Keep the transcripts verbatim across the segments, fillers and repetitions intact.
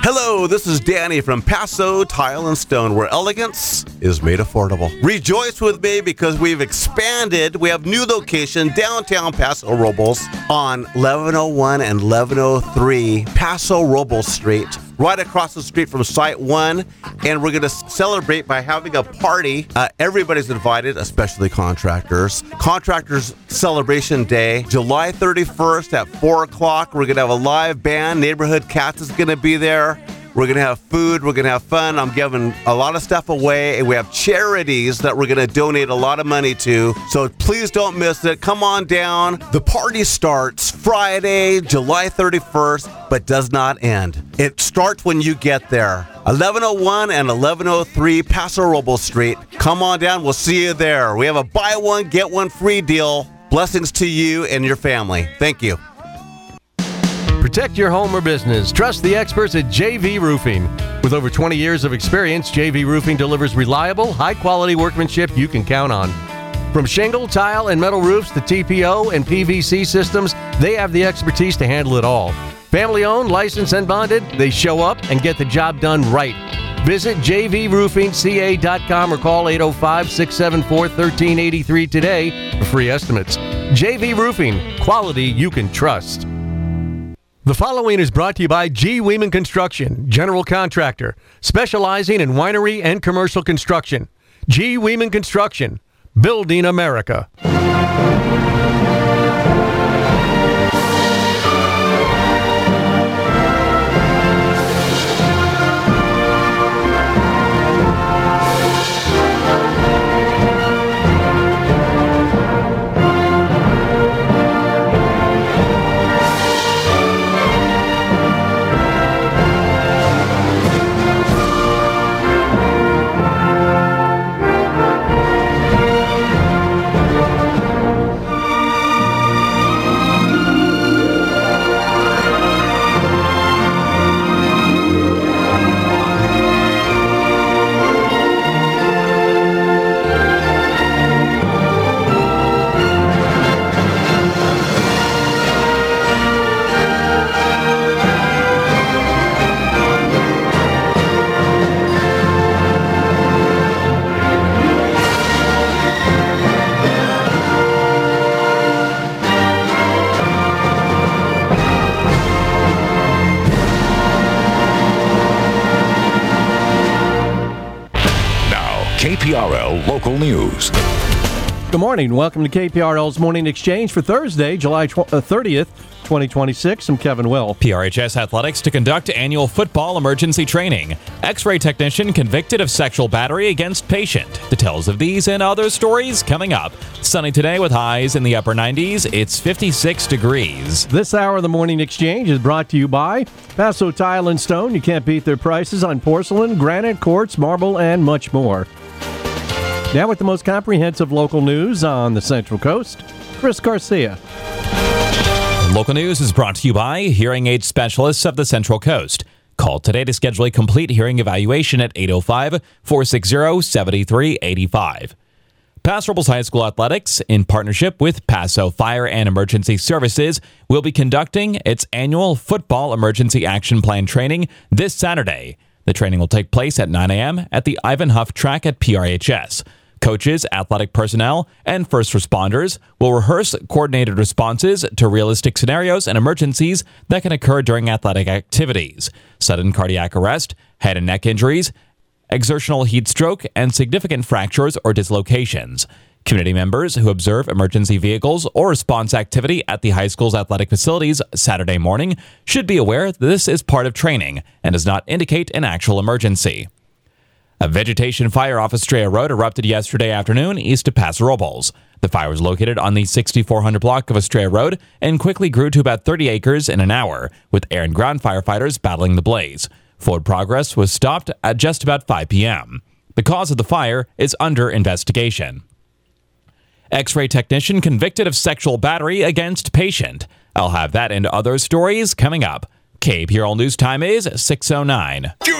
Hello, this is Danny from Paso Tile and Stone, where elegance is made affordable. Rejoice with me because we've expanded. We have new location downtown Paso Robles on eleven oh one and eleven oh three Paso Robles Street, right across the street from Site one. And we're going to celebrate by having a party. Uh, everybody's invited, especially contractors. Contractors Celebration Day, July thirty-first at four o'clock. We're going to have a live band. Neighborhood Cats is going to be there. We're going to have food. We're going to have fun. I'm giving a lot of stuff away. And we have charities that we're going to donate a lot of money to. So please don't miss it. Come on down. The party starts Friday, July thirty-first, but does not end. It starts when you get there. eleven oh one and eleven oh three Paso Robles Street. Come on down. We'll see you there. We have a buy one, get one free deal. Blessings to you and your family. Thank you. Protect your home or business. Trust the experts at J V Roofing. With over twenty years of experience, J V Roofing delivers reliable, high-quality workmanship you can count on. From shingle, tile, and metal roofs to T P O and P V C systems, they have the expertise to handle it all. Family-owned, licensed, and bonded, they show up and get the job done right. Visit j v roofing c a dot com or call eight oh five, six seven four, one three eight three today for free estimates. J V Roofing, quality you can trust. The following is brought to you by G. Weeman Construction, general contractor, specializing in winery and commercial construction. G. Weeman Construction, building America. K P R L Local News. Good morning. Welcome to K P R L's Morning Exchange for Thursday, July thirtieth, twenty twenty-six. I'm Kevin Will. P R H S Athletics to conduct annual football emergency training. X-ray technician convicted of sexual battery against patient. Details of these and other stories coming up. Sunny today with highs in the upper nineties. It's fifty-six degrees. This hour of the Morning Exchange is brought to you by Paso Tile and Stone. You can't beat their prices on porcelain, granite, quartz, marble, and much more. Now with the most comprehensive local news on the Central Coast, Chris Garcia. Local news is brought to you by Hearing Aid Specialists of the Central Coast. Call today to schedule a complete hearing evaluation at eight oh five, four six zero, seven three eight five. Paso Robles High School Athletics, in partnership with Paso Fire and Emergency Services, will be conducting its annual Football Emergency Action Plan training this Saturday. The training will take place at nine a.m. at the Ivan Huff track at P R H S. Coaches, athletic personnel, and first responders will rehearse coordinated responses to realistic scenarios and emergencies that can occur during athletic activities. Sudden cardiac arrest, head and neck injuries, exertional heat stroke, and significant fractures or dislocations. Community members who observe emergency vehicles or response activity at the high school's athletic facilities Saturday morning should be aware that this is part of training and does not indicate an actual emergency. A vegetation fire off Estrella Road erupted yesterday afternoon east of Paso Robles. The fire was located on the sixty-four hundred block of Estrella Road and quickly grew to about thirty acres in an hour, with air and ground firefighters battling the blaze. Forward progress was stopped at just about five p.m. The cause of the fire is under investigation. X-ray technician convicted of sexual battery against patient. I'll have that and other stories coming up. K P R L News time is six oh nine. Junior,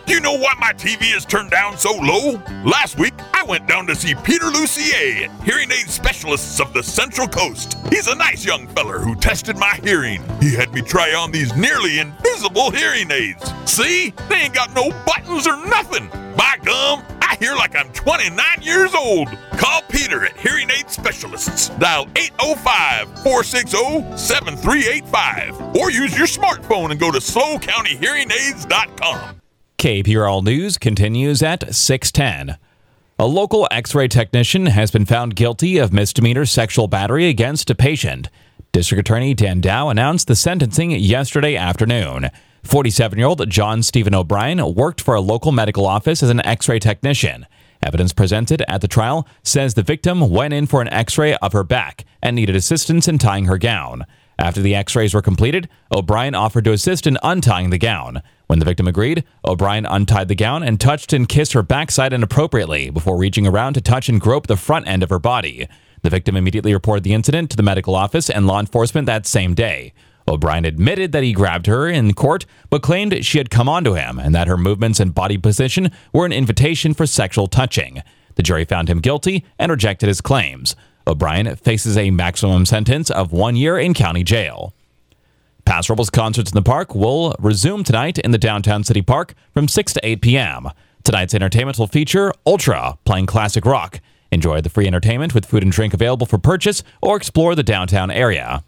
Do you know why my T V is turned down so low? Last week, I went down to see Peter Lucier, hearing aid specialists of the Central Coast. He's a nice young feller who tested my hearing. He had me try on these nearly invisible hearing aids. See? They ain't got no buttons or nothing. By gum, I hear like I'm twenty-nine years old. Call Peter at Hearing Aid Specialists. Dial eight oh five, four six oh, seven three eight five or use your smartphone and go to slow county hearing aids dot com. K P R L News continues at six ten. A local X-ray technician has been found guilty of misdemeanor sexual battery against a patient. District Attorney Dan Dow announced the sentencing yesterday afternoon. forty-seven-year-old John Stephen O'Brien worked for a local medical office as an X-ray technician. Evidence presented at the trial says the victim went in for an X-ray of her back and needed assistance in tying her gown. After the X-rays were completed, O'Brien offered to assist in untying the gown. When the victim agreed, O'Brien untied the gown and touched and kissed her backside inappropriately before reaching around to touch and grope the front end of her body. The victim immediately reported the incident to the medical office and law enforcement that same day. O'Brien admitted that he grabbed her in court, but claimed she had come onto him and that her movements and body position were an invitation for sexual touching. The jury found him guilty and rejected his claims. O'Brien faces a maximum sentence of one year in county jail. Paso Robles Concerts in the Park will resume tonight in the downtown city park from six to eight p.m. Tonight's entertainment will feature Ultra, playing classic rock. Enjoy the free entertainment with food and drink available for purchase or explore the downtown area.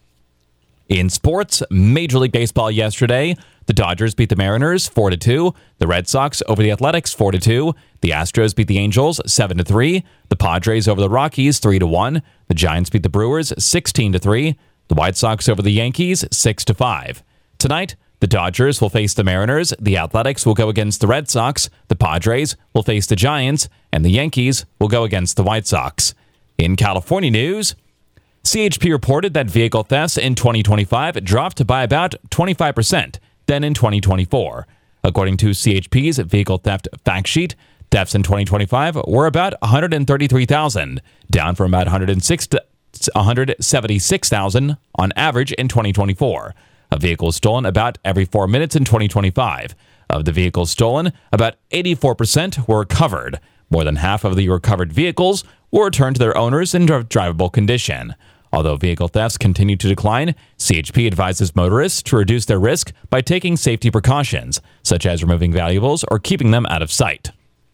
In sports, Major League Baseball yesterday, the Dodgers beat the Mariners four to two, the Red Sox over the Athletics four to two, the Astros beat the Angels seven to three, the Padres over the Rockies three to one, the Giants beat the Brewers sixteen to three, the White Sox over the Yankees six to five. Tonight, the Dodgers will face the Mariners, the Athletics will go against the Red Sox, the Padres will face the Giants, and the Yankees will go against the White Sox. In California news, C H P reported that vehicle thefts in twenty twenty-five dropped by about twenty-five percent than in twenty twenty-four. According to C H P's vehicle theft fact sheet, thefts in twenty twenty-five were about one hundred thirty-three thousand, down from about one hundred seventy-six thousand on average in twenty twenty-four. A vehicle was stolen about every four minutes in twenty twenty-five. Of the vehicles stolen, about eighty-four percent were recovered. More than half of the recovered vehicles were returned to their owners in drivable condition. Although vehicle thefts continue to decline, C H P advises motorists to reduce their risk by taking safety precautions, such as removing valuables or keeping them out of sight.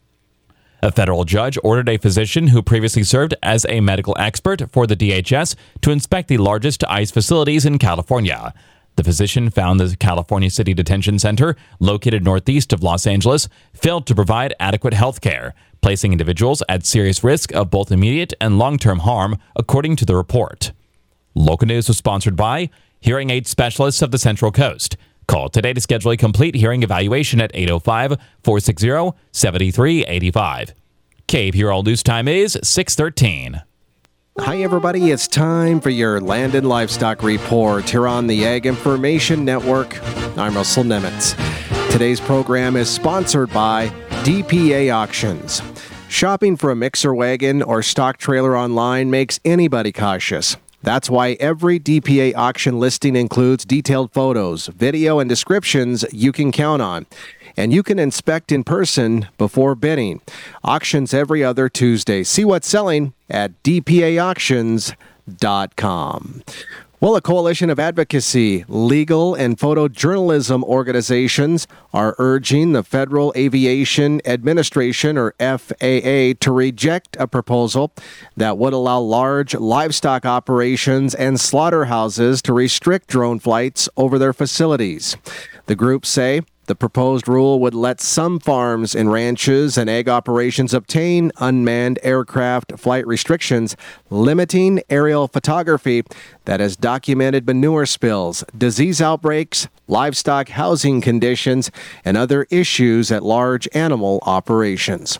A federal judge ordered a physician who previously served as a medical expert for the D H S to inspect the largest ICE facilities in California. The physician found the California City Detention Center, located northeast of Los Angeles, failed to provide adequate health care, placing individuals at serious risk of both immediate and long-term harm, according to the report. Local News was sponsored by Hearing Aid Specialists of the Central Coast. Call today to schedule a complete hearing evaluation at eight oh five, four six oh, seven three eight five. K P R L News Time is six thirteen. Hi, everybody. It's time for your Land and Livestock Report here on the Ag Information Network. I'm Russell Nemitz. Today's program is sponsored by D P A Auctions. Shopping for a mixer wagon or stock trailer online makes anybody cautious. That's why every D P A auction listing includes detailed photos, video, and descriptions you can count on. And you can inspect in person before bidding. Auctions every other Tuesday. See what's selling at d p a auctions dot com. Well, a coalition of advocacy, legal, and photojournalism organizations are urging the Federal Aviation Administration, or F A A, to reject a proposal that would allow large livestock operations and slaughterhouses to restrict drone flights over their facilities. The groups say the proposed rule would let some farms and ranches and ag operations obtain unmanned aircraft flight restrictions, limiting aerial photography that has documented manure spills, disease outbreaks, livestock housing conditions, and other issues at large animal operations.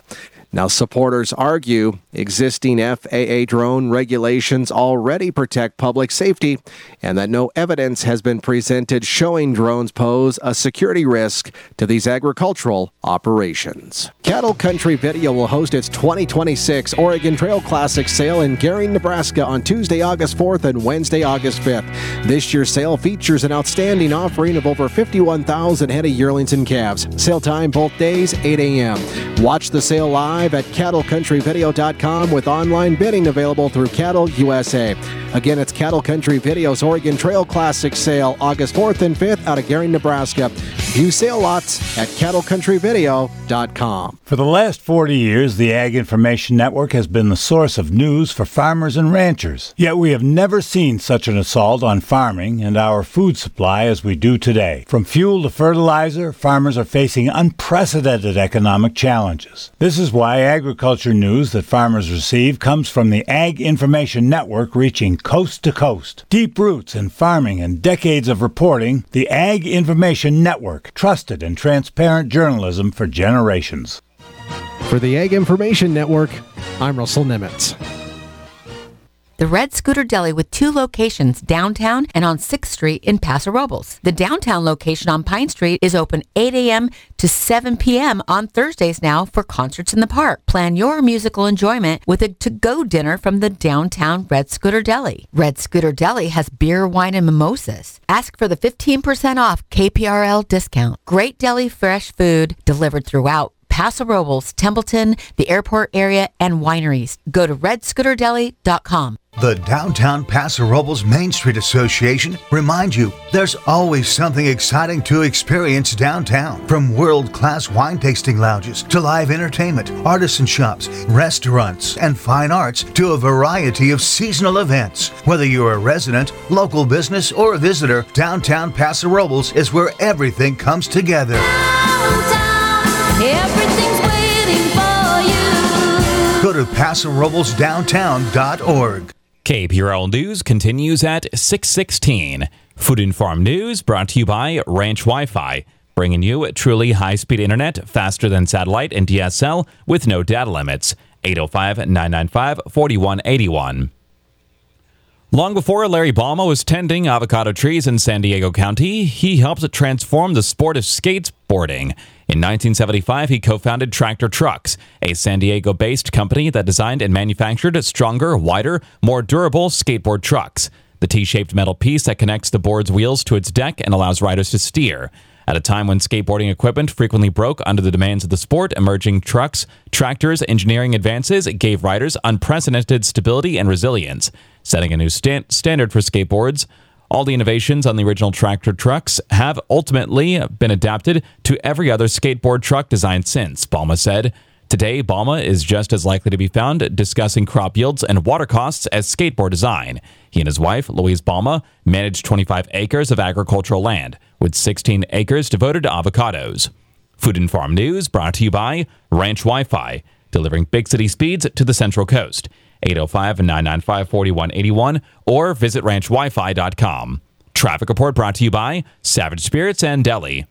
Now, supporters argue existing F A A drone regulations already protect public safety and that no evidence has been presented showing drones pose a security risk to these agricultural operations. Cattle Country Video will host its twenty twenty-six Oregon Trail Classic sale in Gering, Nebraska on Tuesday, August fourth and Wednesday, August fifth. This year's sale features an outstanding offering of over fifty-one thousand head of yearlings and calves. Sale time both days, eight a.m. Watch the sale live at cattle country video dot com with online bidding available through Cattle U S A. Again, it's Cattle Country Video's Oregon Trail Classic sale August fourth and fifth out of Gering, Nebraska. View sale lots at cattle country video dot com. For the last forty years, the Ag Information Network has been the source of news for farmers and ranchers. Yet we have never seen such an assault on farming and our food supply as we do today. From fuel to fertilizer, farmers are facing unprecedented economic challenges. This is why agriculture news that farmers receive comes from the Ag Information Network, reaching coast to coast. Deep roots in farming and decades of reporting, the Ag Information Network, trusted and transparent journalism for generations. For the Ag Information Network, I'm Russell Nimitz. The Red Scooter Deli with two locations downtown and on sixth Street in Paso Robles. The downtown location on Pine Street is open eight a.m. to seven p.m. on Thursdays now for concerts in the park. Plan your musical enjoyment with a to-go dinner from the downtown Red Scooter Deli. Red Scooter Deli has beer, wine, and mimosas. Ask for the fifteen percent off K P R L discount. Great deli fresh food delivered throughout Paso Robles, Templeton, the airport area, and wineries. Go to red scooter deli dot com. The Downtown Paso Robles Main Street Association reminds you there's always something exciting to experience downtown. From world-class wine tasting lounges to live entertainment, artisan shops, restaurants, and fine arts to a variety of seasonal events. Whether you're a resident, local business, or a visitor, Downtown Paso Robles is where everything comes together. Downtown, everything's waiting for you. Go to paso robles downtown dot org. K P R L News continues at six sixteen. Food and Farm News brought to you by Ranch Wi-Fi, bringing you truly high-speed internet faster than satellite and D S L with no data limits. eight oh five, nine nine five, four one eight one. Long before Larry Balma was tending avocado trees in San Diego County, he helped transform the sport of skateboarding. In nineteen seventy-five, he co-founded Tractor Trucks, a San Diego-based company that designed and manufactured stronger, wider, more durable skateboard trucks. The T-shaped metal piece that connects the board's wheels to its deck and allows riders to steer. At a time when skateboarding equipment frequently broke under the demands of the sport, emerging trucks, tractors, engineering advances gave riders unprecedented stability and resilience, setting a new stand- standard for skateboards. All the innovations on the original Tractor Trucks have ultimately been adapted to every other skateboard truck designed since, Balma said. Today, Balma is just as likely to be found discussing crop yields and water costs as skateboard design. He and his wife, Louise Balma, manage twenty-five acres of agricultural land, with sixteen acres devoted to avocados. Food and Farm News brought to you by Ranch Wi-Fi, delivering big city speeds to the Central Coast. eight oh five, nine nine five, four one eight one or visit ranch wi fi dot com. Traffic report brought to you by Savage Spirits and Deli.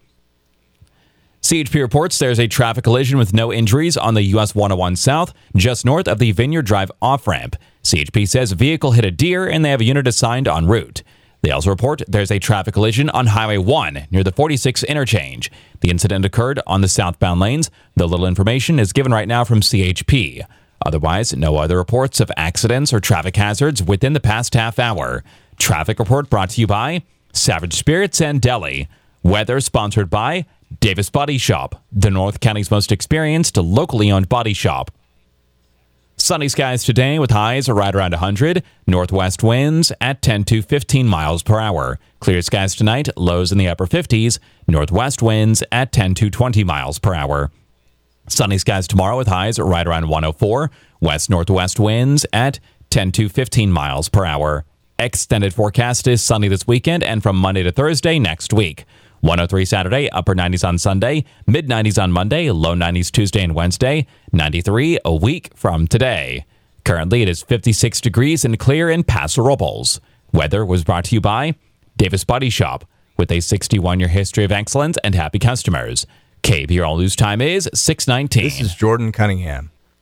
C H P reports there's a traffic collision with no injuries on the U S one oh one South, just north of the Vineyard Drive off-ramp. C H P says a vehicle hit a deer and they have a unit assigned en route. They also report there's a traffic collision on Highway one near the forty-six interchange. The incident occurred on the southbound lanes, though little information is given right now from C H P. Otherwise, no other reports of accidents or traffic hazards within the past half hour. Traffic report brought to you by Savage Spirits and Deli. Weather sponsored by Davis Body Shop, the North County's most experienced locally owned body shop. Sunny skies today with highs right around one hundred. Northwest winds at ten to fifteen miles per hour. Clear skies tonight, lows in the upper fifties. Northwest winds at ten to twenty miles per hour. Sunny skies tomorrow with highs right around one oh four. West-northwest winds at ten to fifteen miles per hour. Extended forecast is sunny this weekend and from Monday to Thursday next week. one oh three Saturday, upper nineties on Sunday, mid nineties on Monday, low nineties Tuesday and Wednesday, ninety-three a week from today. Currently, it is fifty-six degrees and clear in Paso Robles. Weather was brought to you by Davis Body Shop, with a sixty-one-year history of excellence and happy customers. K P R L News Time is six nineteen. This is Jordan Cunningham.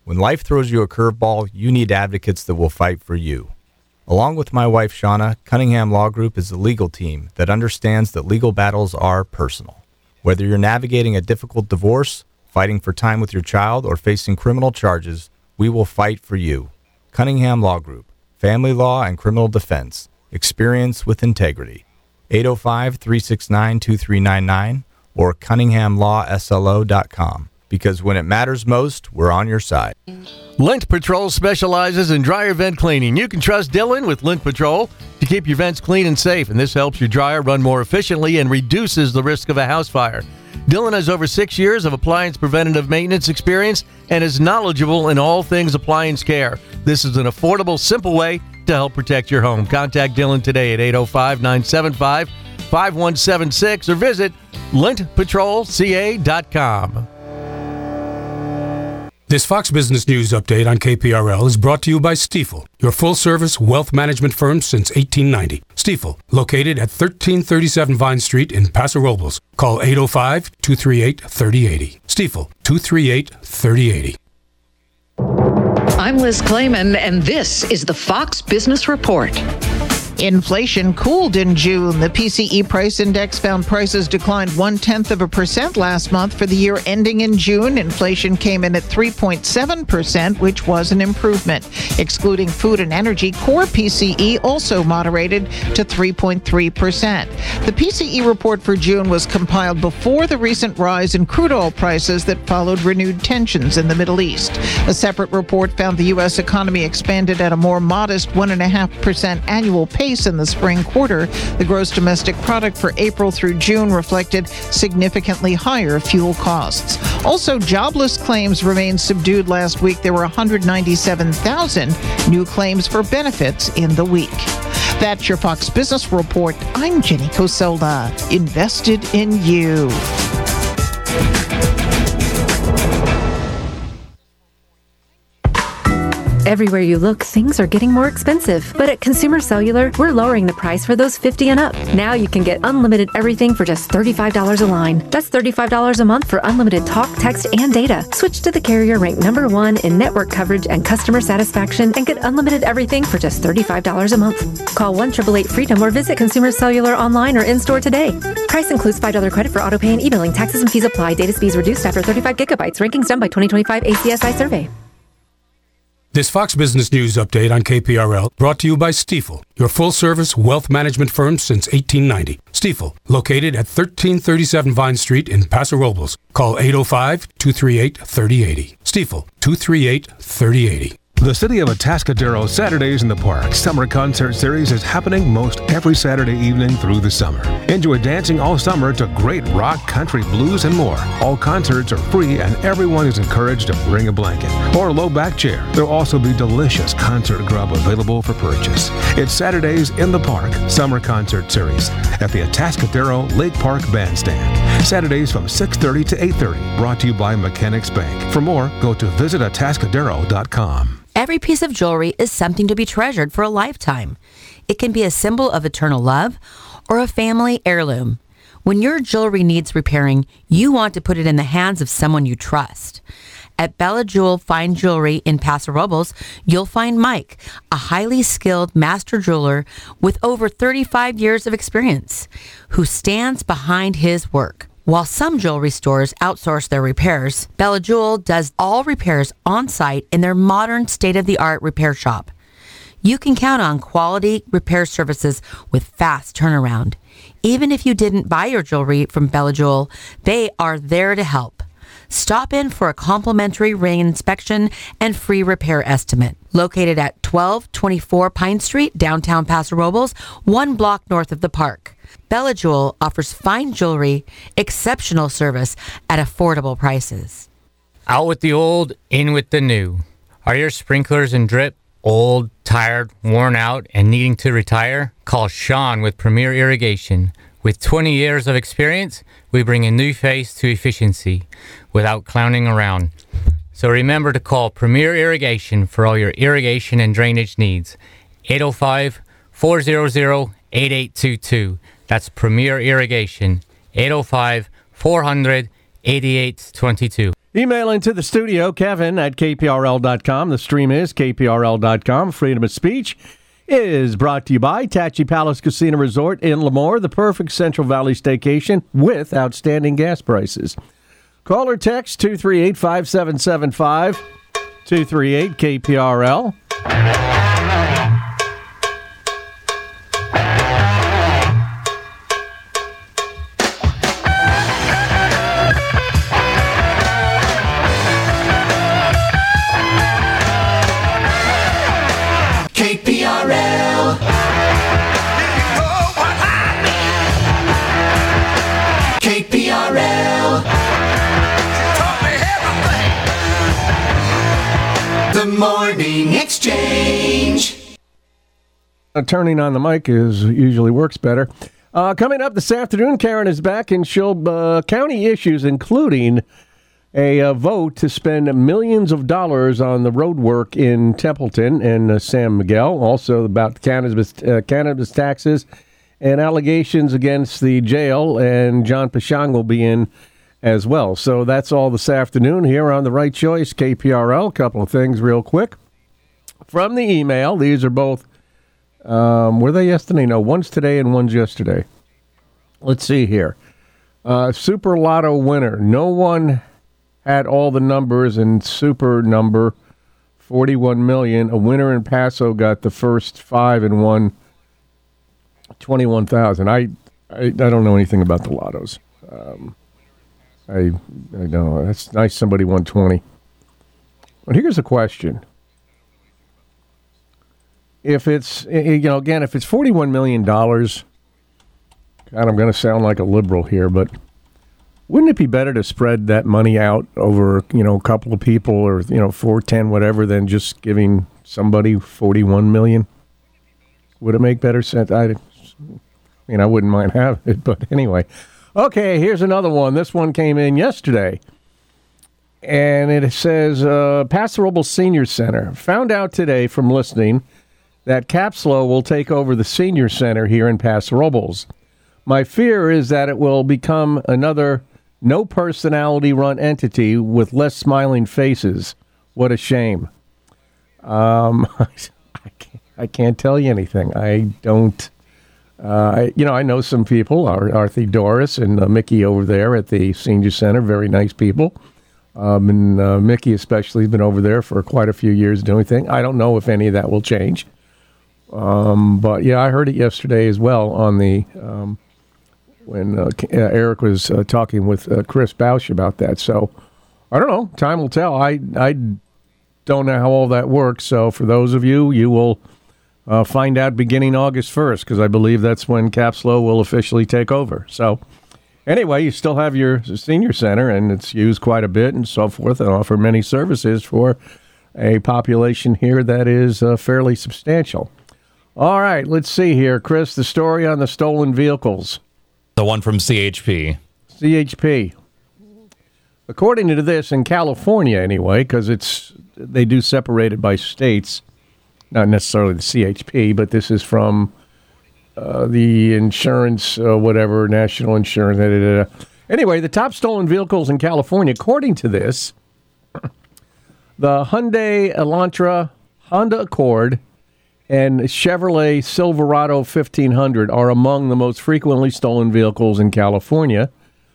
When life throws you a curveball, you need advocates that will fight for you. Along with my wife, Shauna, Cunningham Law Group is the legal team that understands that legal battles are personal. Whether you're navigating a difficult divorce, fighting for time with your child, or facing criminal charges, we will fight for you. Cunningham Law Group. Family law and criminal defense. Experience with integrity. eight oh five, three six nine, two three nine nine or cunningham law s l o dot com. Because when it matters most, we're on your side. Lint Patrol specializes in dryer vent cleaning. You can trust Dylan with Lint Patrol to keep your vents clean and safe, and this helps your dryer run more efficiently and reduces the risk of a house fire. Dylan has over six years of appliance preventative maintenance experience and is knowledgeable in all things appliance care. This is an affordable, simple way to help protect your home. Contact Dylan today at eight oh five, nine seven five, five one seven six or visit lint patrol c a dot com. This Fox Business News update on K P R L is brought to you by Stifel, your full-service wealth management firm since eighteen ninety. Stifel, located at thirteen thirty-seven Vine Street in Paso Robles. Call eight oh five, two three eight, three oh eight oh. Stifel, two three eight, three oh eight oh. I'm Liz Clayman, and this is the Fox Business Report. Inflation cooled in June. The P C E price index found prices declined one-tenth of a percent last month. For the year ending in June, inflation came in at three point seven percent, which was an improvement. Excluding food and energy, core P C E also moderated to three point three percent. The P C E report for June was compiled before the recent rise in crude oil prices that followed renewed tensions in the Middle East. A separate report found the U S economy expanded at a more modest one point five percent annual pace in the spring quarter. The gross domestic product for April through June reflected significantly higher fuel costs. Also, jobless claims remained subdued last week. There were one hundred ninety-seven thousand new claims for benefits in the week. That's your Fox Business Report. I'm Jenny Coselda. Invested in you. Everywhere you look, things are getting more expensive. But at Consumer Cellular, we're lowering the price for those fifty and up. Now you can get unlimited everything for just thirty-five dollars a line. That's thirty-five dollars a month for unlimited talk, text, and data. Switch to the carrier ranked number one in network coverage and customer satisfaction and get unlimited everything for just thirty-five dollars a month. Call one eight eight eight freedom or visit Consumer Cellular online or in-store today. Price includes five dollars credit for autopay and e-billing. Taxes and fees apply. Data speeds reduced after thirty-five gigabytes. Rankings done by twenty twenty-five A C S I survey. This Fox Business News update on K P R L brought to you by Stifel, your full-service wealth management firm since eighteen ninety. Stifel, located at thirteen thirty-seven Vine Street in Paso Robles. Call eight oh five, two three eight, three oh eight oh. Stifel, two three eight, three oh eight oh. The City of Atascadero Saturdays in the Park Summer Concert Series is happening most every Saturday evening through the summer. Enjoy dancing all summer to great rock, country, blues, and more. All concerts are free and everyone is encouraged to bring a blanket or a low back chair. There'll also be delicious concert grub available for purchase. It's Saturdays in the Park Summer Concert Series at the Atascadero Lake Park Bandstand. Saturdays from six thirty to eight thirty, brought to you by Mechanics Bank. For more, go to visit atascadero dot com. Every piece of jewelry is something to be treasured for a lifetime. It can be a symbol of eternal love or a family heirloom. When your jewelry needs repairing, you want to put it in the hands of someone you trust. At Bella Jewel Fine Jewelry in Paso Robles, you'll find Mike, a highly skilled master jeweler with over thirty-five years of experience, who stands behind his work. While some jewelry stores outsource their repairs, Bella Jewel does all repairs on-site in their modern state-of-the-art repair shop. You can count on quality repair services with fast turnaround. Even if you didn't buy your jewelry from Bella Jewel, they are there to help. Stop in for a complimentary ring inspection and free repair estimate. Located at twelve twenty-four Pine Street, downtown Paso Robles, one block north of the park. Bella Jewel offers fine jewelry, exceptional service at affordable prices. Out with the old, in with the new. Are your sprinklers and drip old, tired, worn out, and needing to retire? Call Sean with Premier Irrigation. With twenty years of experience, we bring a new face to efficiency without clowning around. So remember to call Premier Irrigation for all your irrigation and drainage needs. eight oh five, four hundred, eight eight two two. That's Premier Irrigation. eight oh five, four hundred, eighty-eight twenty-two. Email into the studio, Kevin at K P R L dot com. The stream is K P R L dot com. Freedom of speech is brought to you by Tachi Palace Casino Resort in Lemoore, the perfect Central Valley staycation with outstanding gas prices. Call or text two three eight, five seven seven five, two three eight K P R L. K P R L. K P R L. The Morning Exchange. Uh, turning on the mic is usually works better. Uh, coming up this afternoon, Karen is back and she'll uh, county issues, including a uh, vote to spend millions of dollars on the road work in Templeton and uh, San Miguel. Also about cannabis, uh, cannabis taxes and allegations against the jail, and John Pashang will be in as well. So that's all this afternoon here on The Right Choice, K P R L. A couple of things real quick. From the email, these are both, um, were they yesterday? No, one's today and one's yesterday. Let's see here. Uh, Super Lotto winner. No one had all the numbers, and super number forty-one million. A winner in Paso got the first five and won twenty-one thousand. I, I I don't know anything about the lottos. Um, I I know that's nice. Somebody won twenty. But here's a question: if it's you know again if it's forty-one million dollars, God, I'm going to sound like a liberal here, but wouldn't it be better to spread that money out over, you know, a couple of people, or, you know, four, ten, whatever, than just giving somebody forty-one million? Would it make better sense? I, I mean, I wouldn't mind having it, but anyway. Okay, here's another one. This one came in yesterday, and it says, uh, Paso Robles Senior Center. Found out today from listening that Capslo will take over the Senior Center here in Paso Robles. My fear is that it will become another no personality run entity with less smiling faces. What a shame. Um, I, can't, I can't tell you anything. I don't, uh, I, you know, I know some people, Ar- Arthur Doris and uh, Mickey over there at the Senior Center, very nice people. Um, and uh, Mickey especially has been over there for quite a few years doing things. I don't know if any of that will change. Um, but yeah, I heard it yesterday as well on the, um, when uh, Eric was uh, talking with uh, Chris Bausch about that. So, I don't know. Time will tell. I I don't know how all that works. So, for those of you, you will uh, find out beginning August first, because I believe that's when Capslo will officially take over. So, anyway, you still have your senior center, and it's used quite a bit and so forth, and offer many services for a population here that is uh, fairly substantial. All right, let's see here. Chris, the story on the stolen vehicles. The one from C H P. C H P. According to this, in California anyway, because it's they do separate it by states, not necessarily the C H P, but this is from uh, the insurance, uh, whatever, national insurance. Da, da, da. Anyway, the top stolen vehicles in California, according to this, the Hyundai Elantra, Honda Accord, and Chevrolet Silverado fifteen hundred are among the most frequently stolen vehicles in California.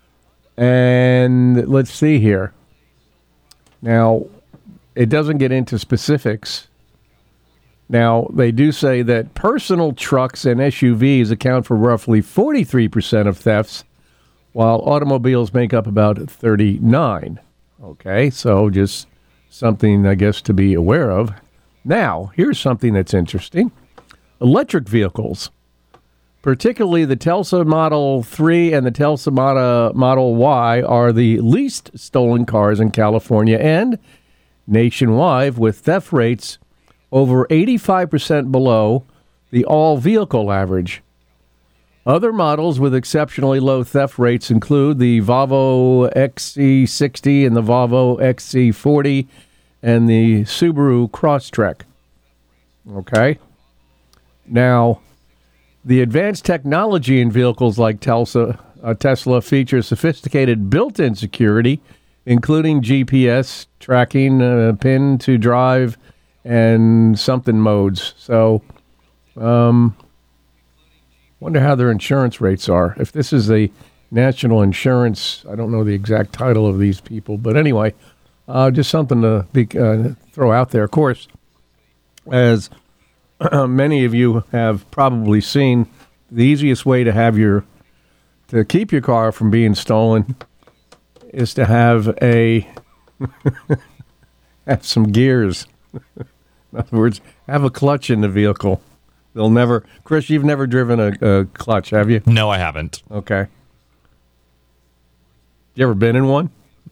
And let's see here. Now, it doesn't get into specifics. Now, they do say that personal trucks and S U Vs account for roughly forty-three percent of thefts, while automobiles make up about thirty-nine. Okay, so just something, I guess, to be aware of. Now, here's something that's interesting. Electric vehicles, particularly the Tesla Model three and the Tesla Model Y, are the least stolen cars in California and nationwide, with theft rates over eighty-five percent below the all-vehicle average. Other models with exceptionally low theft rates include the Volvo X C sixty and the Volvo X C forty and the Subaru Crosstrek. Okay. Now, the advanced technology in vehicles like Tesla, uh, Tesla features sophisticated built-in security including G P S tracking, uh, pin to drive, and something modes. So, um, wonder how their insurance rates are. If this is a national insurance, I don't know the exact title of these people, but anyway, uh, just something to be, uh, throw out there. Of course, as uh, many of you have probably seen, the easiest way to have your to keep your car from being stolen is to have a have some gears. In other words, have a clutch in the vehicle. They'll never, Chris, you've never driven a, a clutch, have you? No, I haven't. Okay. You ever been in one?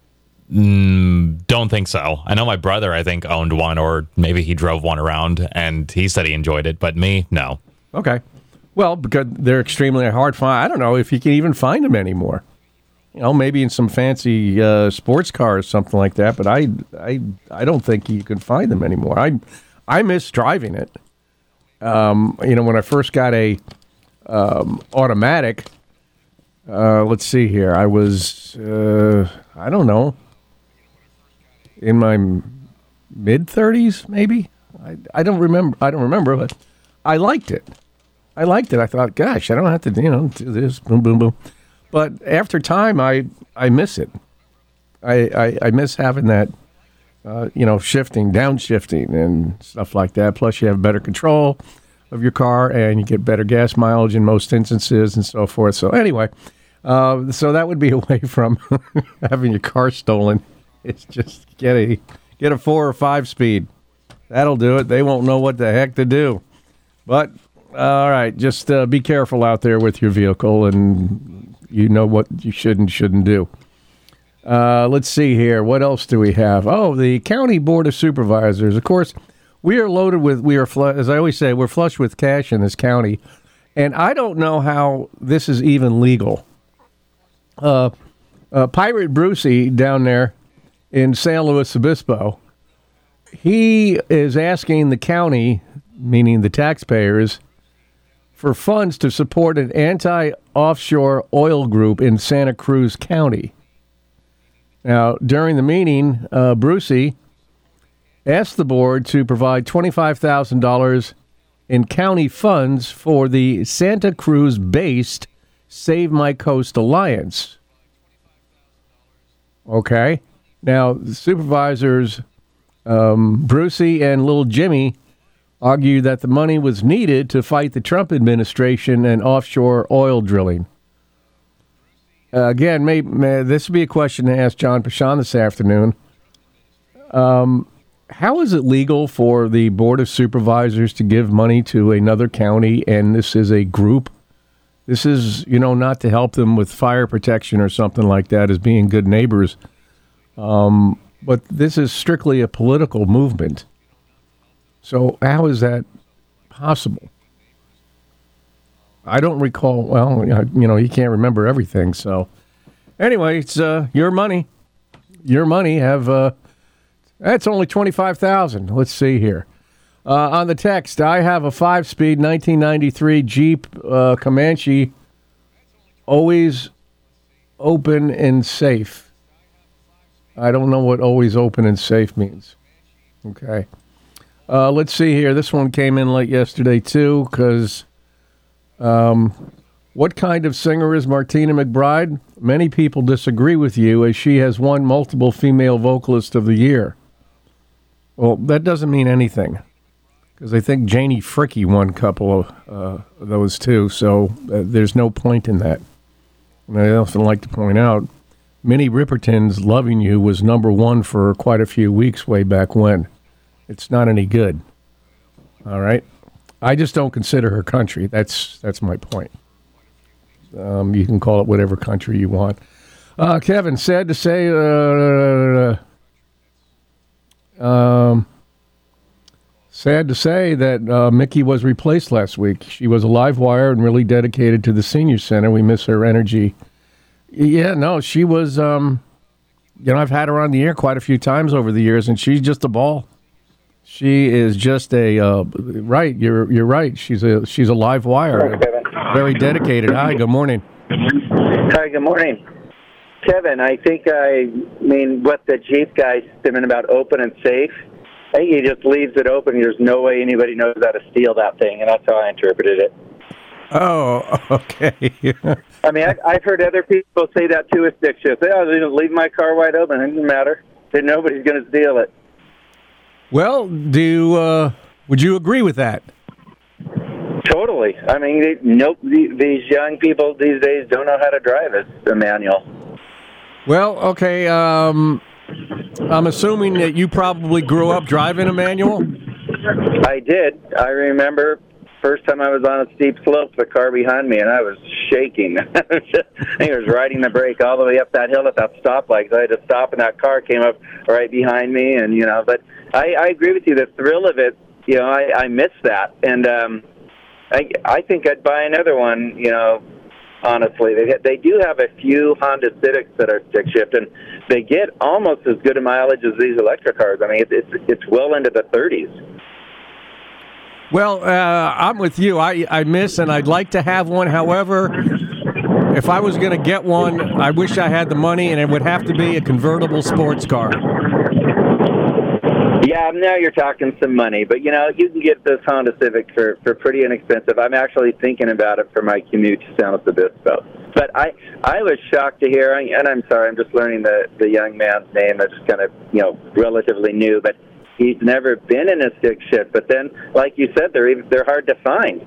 Mm, don't think so. I know my brother, I think, owned one, or maybe he drove one around, and he said he enjoyed it, but me, no. Okay. Well, because they're extremely hard to find. I don't know if you can even find them anymore. You know, maybe in some fancy uh, sports car or something like that, but I, I, I don't think you can find them anymore. I, I miss driving it. Um, you know, when I first got a um, automatic, uh, let's see here, I was, uh, I don't know, in my mid thirties, maybe. I, I don't remember. I don't remember, but I liked it. I liked it. I thought, gosh, I don't have to, you know, do this, boom, boom, boom. But after time, I, I miss it. I, I, I miss having that, uh, you know, shifting, downshifting and stuff like that. Plus, you have better control of your car and you get better gas mileage in most instances and so forth. So anyway, uh, so that would be away from having your car stolen. It's just get a get a four or five speed. That'll do it. They won't know what the heck to do. But all right, just uh, be careful out there with your vehicle, and you know what you should and shouldn't do. Uh, let's see here. What else do we have? Oh, the County Board of Supervisors. Of course, we are loaded with, we are, fl- as I always say, we're flush with cash in this county. And I don't know how this is even legal. Uh, uh, Pirate Brucey down there in San Luis Obispo, he is asking the county, meaning the taxpayers, for funds to support an anti-offshore oil group in Santa Cruz County. Now, during the meeting, uh, Brucey asked the board to provide twenty-five thousand dollars in county funds for the Santa Cruz-based Save My Coast Alliance. Okay. Now, the supervisors, um, Brucey and Little Jimmy, argue that the money was needed to fight the Trump administration and offshore oil drilling. Uh, again, may, may, this would be a question to ask John Pashon this afternoon. Um, how is it legal for the Board of Supervisors to give money to another county, and this is a group? This is, you know, not to help them with fire protection or something like that, as being good neighbors. Um, but this is strictly a political movement. So how is that possible? I don't recall. Well, you know, you can't remember everything. So anyway, it's uh, your money. Your money. Have uh, that's only twenty-five thousand dollars. Let's see here. Uh, on the text, I have a five-speed nineteen ninety-three Jeep uh, Comanche, always open and safe. I don't know what always open and safe means. Okay. Uh, let's see here. This one came in late yesterday, too, because um, what kind of singer is Martina McBride? Many people disagree with you, as she has won multiple Female Vocalist of the Year. Well, that doesn't mean anything, because I think Janie Fricke won a couple of uh, those, too, so uh, there's no point in that. And I often like to point out, Minnie Riperton's Loving You was number one for quite a few weeks way back when. It's not any good. All right? I just don't consider her country. That's that's my point. Um, you can call it whatever country you want. Uh, Kevin, sad to say, uh, um, sad to say that uh, Mickey was replaced last week. She was a live wire and really dedicated to the senior center. We miss her energy. Yeah, no, she was, um, you know, I've had her on the air quite a few times over the years, and she's just a ball. She is just a, uh, right, you're you're right. She's a she's a live wire. Hello, Kevin. Very dedicated. Hi, good morning. Hi, good morning. Kevin, I think I mean what the Jeep guy's stimming about open and safe. I think he just leaves it open. There's no way anybody knows how to steal that thing, and that's how I interpreted it. Oh, okay. I mean, I, I've heard other people say that too with stick shift. Oh, they don't leave my car wide open. It doesn't matter. Then nobody's going to steal it. Well, do you, uh, would you agree with that? Totally. I mean, they, nope. The, these young people these days don't know how to drive it, the manual. Well, okay. Um, I'm assuming that you probably grew up driving a manual. I did. I remember first time I was on a steep slope, the car behind me, and I was shaking. I think I was riding the brake all the way up that hill at that stoplight. So I had to stop, and that car came up right behind me, and you know. But I, I agree with you. The thrill of it, you know, I, I miss that, and um, I, I think I'd buy another one. You know, honestly, they they do have a few Honda Civics that are stick shift, and they get almost as good a mileage as these electric cars. I mean, it's it's, it's well into the thirties. Well, uh, I'm with you. I, I miss and I'd like to have one. However, if I was going to get one, I wish I had the money, and it would have to be a convertible sports car. Yeah, now you're talking some money, but you know, you can get this Honda Civic for, for pretty inexpensive. I'm actually thinking about it for my commute to San Luis Obispo. But I I was shocked to hear, and I'm sorry, I'm just learning the, the young man's name. That's just kind of, you know, relatively new, but he's never been in a stick shift, but then, like you said, they're even, they're hard to find.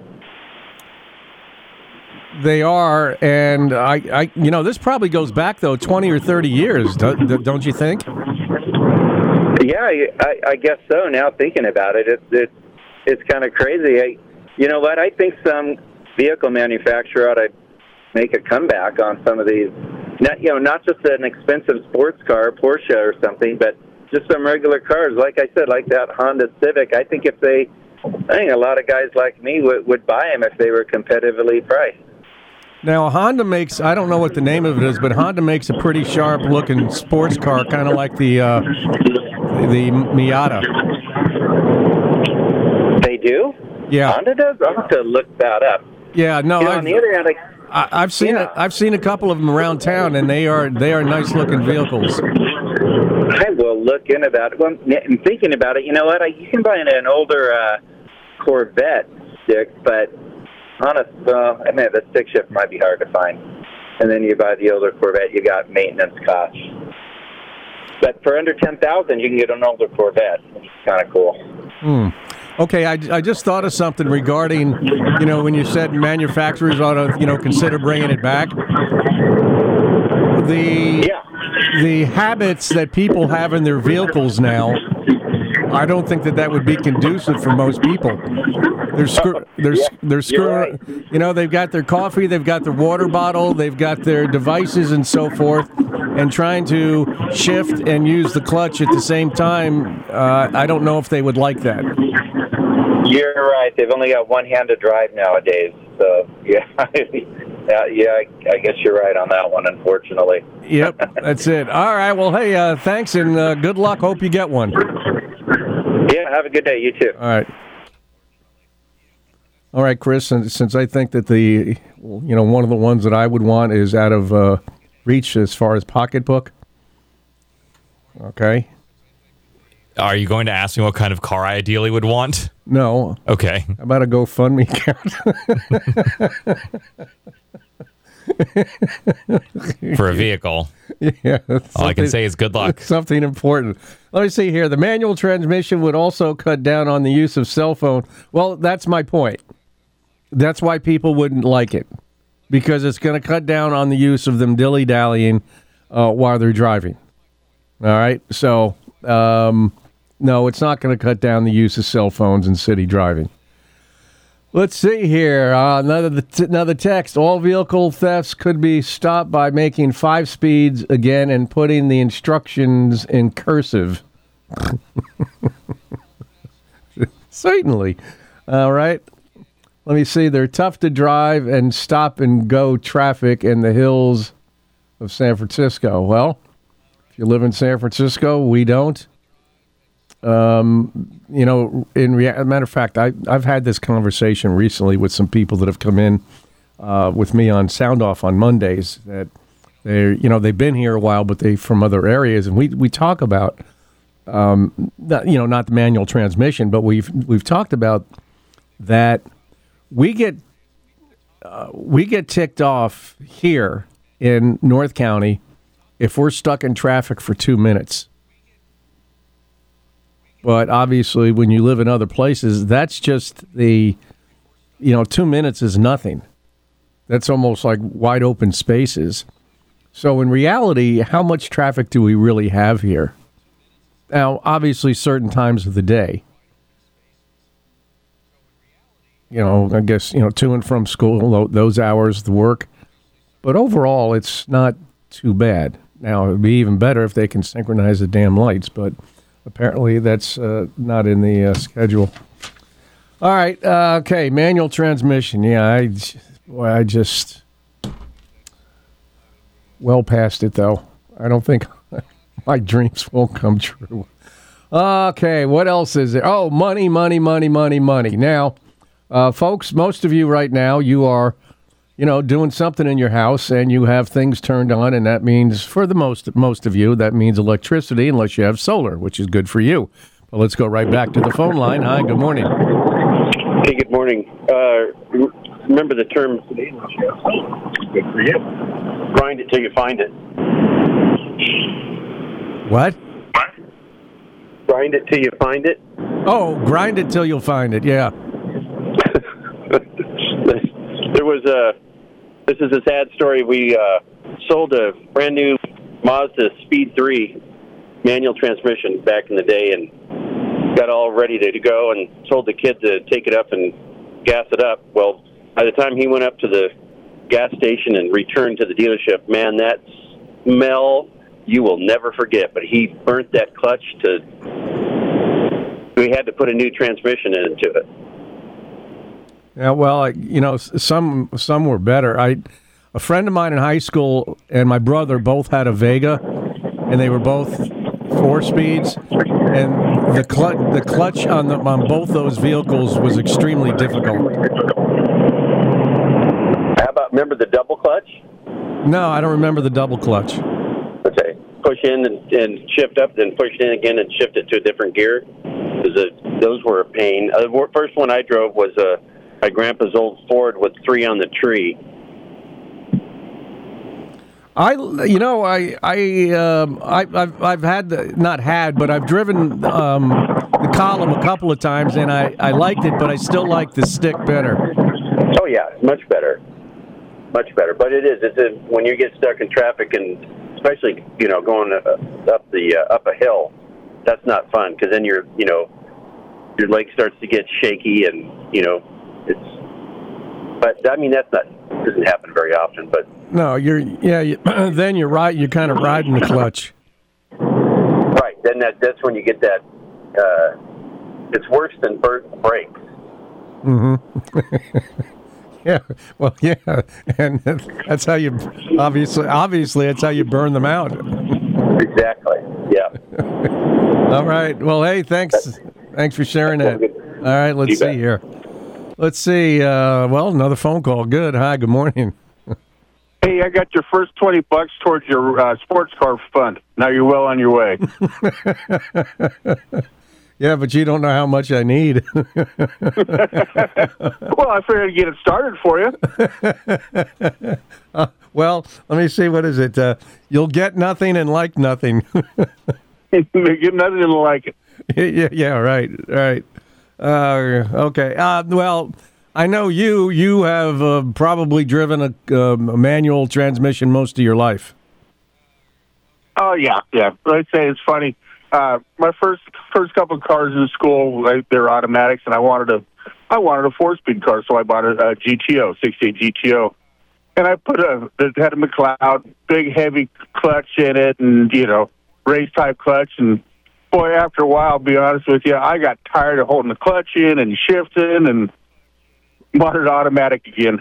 They are, and I, I, you know, this probably goes back though twenty or thirty years, don't, don't you think? Yeah, I, I guess so. Now thinking about it, it, it it's kind of crazy. I, you know what? I think some vehicle manufacturer ought to make a comeback on some of these. Not, you know, not just an expensive sports car, Porsche or something, but just some regular cars, like I said, like that Honda Civic. I think if they, I think a lot of guys like me would, would buy them if they were competitively priced. Now, Honda makes, I don't know what the name of it is, but Honda makes a pretty sharp-looking sports car, kind of like the uh, the Miata. They do? Yeah. Honda does? I'll have to look that up. Yeah, no, you know, I've, on the other hand, I, I, I've seen yeah. it. I've seen a couple of them around town, and they are they are nice-looking vehicles. I will look into that. Well, I'm thinking about it. You know what? I, you can buy an, an older uh, Corvette stick, but honest, well, I mean, the stick shift might be hard to find. And then you buy the older Corvette, you got maintenance costs. But for under ten thousand, you can get an older Corvette, which is kind of cool. Hmm. Okay, I, I just thought of something regarding, you know, when you said manufacturers ought to, you know, consider bringing it back. The yeah. the habits that people have in their vehicles now, I don't think that that would be conducive for most people. They're screw, they're yeah, they're screwing. Right. You know, they've got their coffee, they've got their water bottle, they've got their devices and so forth, and trying to shift and use the clutch at the same time. Uh, I don't know if they would like that. You're right. They've only got one hand to drive nowadays. So yeah, yeah, yeah. I, I guess you're right on that one. Unfortunately. Yep, that's it. All right. Well, hey, uh, thanks and uh, good luck. Hope you get one. Yeah. Have a good day. You too. All right. All right, Chris. Since, since I think that the, you know, one of the ones that I would want is out of uh, reach as far as pocketbook. Okay. Are you going to ask me what kind of car I ideally would want? No. Okay. How about a GoFundMe account? For a vehicle. Yeah. All I can say is good luck. Something important. Let me see here. The manual transmission would also cut down on the use of cell phone. Well, that's my point. That's why people wouldn't like it. Because it's going to cut down on the use of them dilly-dallying uh, while they're driving. All right? So, um... no, it's not going to cut down the use of cell phones in city driving. Let's see here. Uh, another another text. All vehicle thefts could be stopped by making five speeds again and putting the instructions in cursive. Certainly. All right. Let me see. They're tough to drive and stop and go traffic in the hills of San Francisco. Well, if you live in San Francisco, we don't. Um, you know, in rea- matter of fact, I, I've had this conversation recently with some people that have come in uh, with me on Sound Off on Mondays that They're, you know, they've been here a while, but they from other areas, and we we talk about, um, not, you know, not the manual transmission, but we've we've talked about that we get uh, we get ticked off here in North County if we're stuck in traffic for two minutes. But obviously, when you live in other places, that's just the, you know, two minutes is nothing. That's almost like wide open spaces. So in reality, how much traffic do we really have here? Now, obviously, certain times of the day. You know, I guess, you know, to and from school, those hours, the work. But overall, it's not too bad. Now, it would be even better if they can synchronize the damn lights, but apparently that's uh, not in the uh, schedule. All right, uh, okay, manual transmission. Yeah, I, boy, I just... Well past it, though. I don't think my dreams won't come true. Okay, what else is there? Oh, money, money, money, money, money. Now, uh, folks, most of you right now, you are, you know, doing something in your house, and you have things turned on, and that means, for the most most of you, that means electricity, unless you have solar, which is good for you. Well, let's go right back to the phone line. Hi, good morning. Hey, good morning. Uh, remember the term, good for you. Grind it till you find it. What? What? Grind it till you find it? Oh, grind it till you'll find it, yeah. There was a, this is a sad story. We uh, sold a brand new Mazda Speed three manual transmission back in the day and got all ready to go and told the kid to take it up and gas it up. Well, by the time he went up to the gas station and returned to the dealership, man, that smell you will never forget. But he burnt that clutch to, we had to put a new transmission into it. Yeah, well, I, you know, some some were better. I, a friend of mine in high school and my brother both had a Vega, and they were both four speeds, and the clutch the clutch on the on both those vehicles was extremely difficult. How about, remember the double clutch? No, I don't remember the double clutch. Okay, push in and, and shift up, then push in again and shift it to a different gear. A, those were a pain. Uh, the first one I drove was a. My grandpa's old Ford with three on the tree. I, you know, I, I, um, I, I've, I've had the, not had, but I've driven um, the column a couple of times, and I, I liked it, but I still like the stick better. Oh yeah, much better, much better. But it is, it's a, when you get stuck in traffic, and especially you know going uh, up the uh, up a hill, that's not fun because then you're, you know, your leg starts to get shaky, and you know. It's, but I mean that's not doesn't happen very often. But no, you're yeah. You, then you're right. You're kind of riding the clutch. Right. Then that that's when you get that. Uh, it's worse than burnt brakes. Mm-hmm. Yeah. Well, yeah, and that's how you obviously obviously that's how you burn them out. Exactly. Yeah. All right. Well, hey, thanks. Thanks for sharing that. All right. Let's see here. Let's see. Uh, well, another phone call. Good. Hi, good morning. Hey, I got your first twenty bucks towards your uh, sports car fund. Now you're well on your way. Yeah, but you don't know how much I need. Well, I figured I'd get it started for you. uh, well, let me see. What is it? Uh, you'll get nothing and like nothing. Get nothing and like it. Yeah, yeah, right, right. Uh, okay. Uh, well, I know you. You have uh, probably driven a, uh, a manual transmission most of your life. Oh yeah, yeah. I'd say it's funny. Uh, my first first couple of cars in school, like, they're automatics, and I wanted a I wanted a four speed car, so I bought a, a G T O, sixty-eight G T O, and I put a it had a McLeod, big heavy clutch in it, and you know race type clutch, and boy, after a while, I'll be honest with you, I got tired of holding the clutch in and shifting and wanted automatic again.